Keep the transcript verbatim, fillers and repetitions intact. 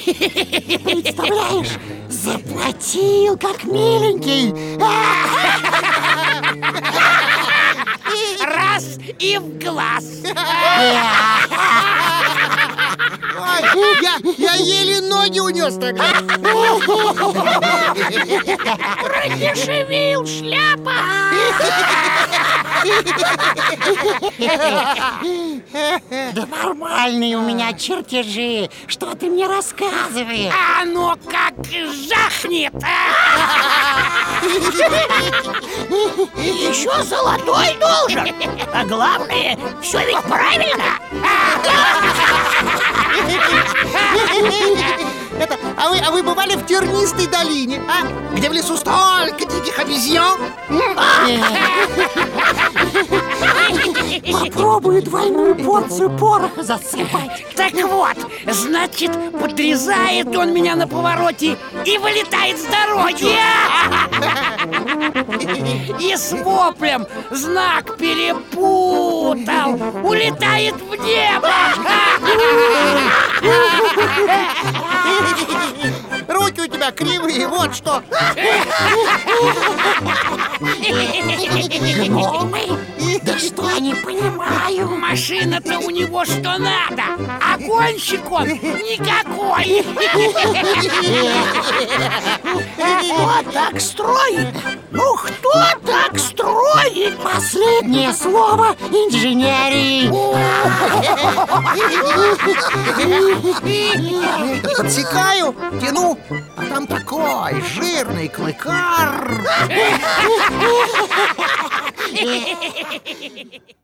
Представляешь, заплатил как миленький. Раз и в глаз. Ой, я, я еле ноги унес тогда. Продешевил, шляпа. Да нормальные у меня чертежи. Что ты мне рассказываешь? А ну как жахнет, а! Еще золотой должен. А главное, все ведь правильно. Это, а, вы, а вы бывали в Тернистой долине, а? Где в лесу столько диких обезьян? Попробую двойную порцию пороха засыпать. Так вот, значит, подрезает он меня на повороте и вылетает с дороги. И с воплем знак перепутал, улетает в небо. Руки у тебя кривые, вот что. Гномы? Да что я не понимаю. Машина-то у него что надо, а гонщик он никакой. Кто так строит? Ну кто так строит? Последнее слово инженерии. Подсекаю, тяну, а там такой жирный клыкар.